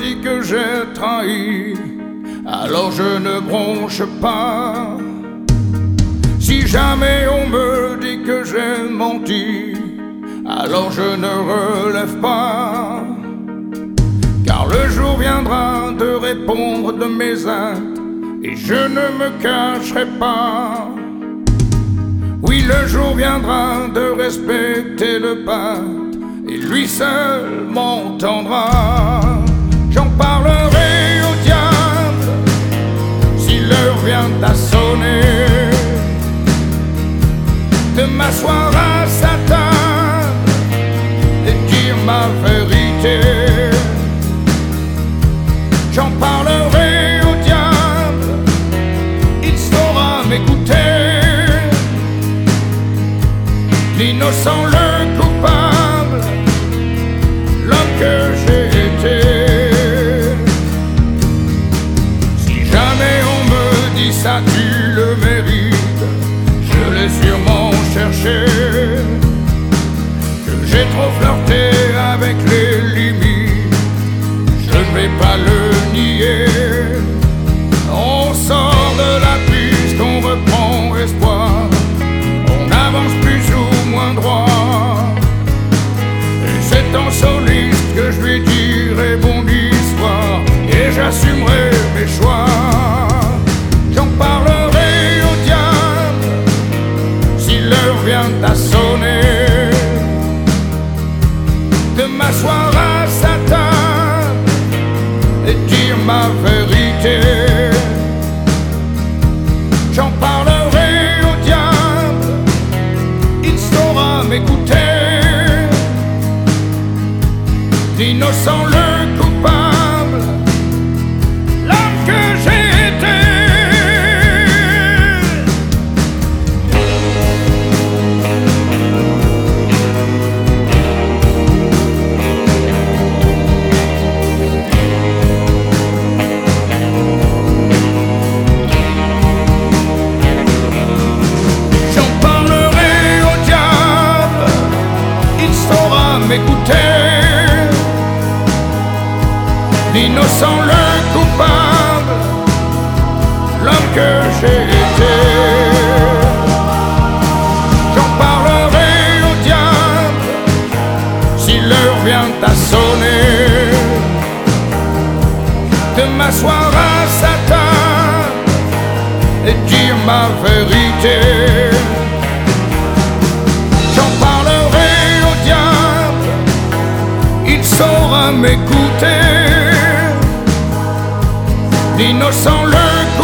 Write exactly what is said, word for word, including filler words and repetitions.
dit que j'ai trahi, alors je ne bronche pas. Si jamais on me dit que j'ai menti, alors je ne relève pas. Car le jour viendra de répondre de mes actes, et je ne me cacherai pas. Oui, le jour viendra de respecter le pacte, et lui seul m'entendra. J'en parlerai au diable si l'heure vient à sonner, de m'asseoir à sa table et dire ma vérité. J'en parlerai au diable, il saura m'écouter. L'innocent, le coupable, l'homme que j'ai été. Si jamais on me dit ça tu le mérites, je l'ai sûrement cherché, que j'ai trop flirté avec les limites, je ne vais pas le nier. On sort de la piste, on reprend espoir, on avance plus ou moins droit, et c'est en soliste que je lui dirai bon histoire, et j'assumerai mes choix. J'en parlerai au diable si l'heure vient à sonner, de m'asseoir à sa table et dire ma vérité. J'en parlerai au diable, il saura m'écouter. L'innocent, le coupable, l'homme que j'ai été. J'en parlerai au diable, il saura m'écouter. L'innocent, le coupable, l'homme que j'ai été. J'en parlerai au diable si l'heure vient à sonner, de m'asseoir à sa table et dire ma vérité. J'en parlerai au diable, il saura m'écouter. L'innocent, le